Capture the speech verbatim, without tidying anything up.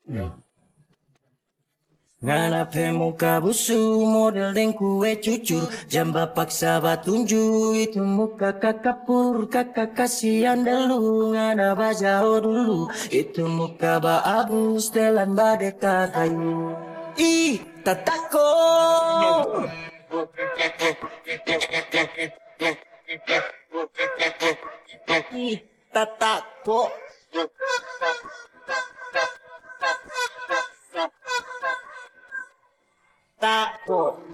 Nganape muka busu model deng kue cucur jamba paksa batunju itu muka kakak pur kakak kasihan dulu ngana bajao dulu itu muka ba abu setelan badeka kayu ih tatako ih tatako tako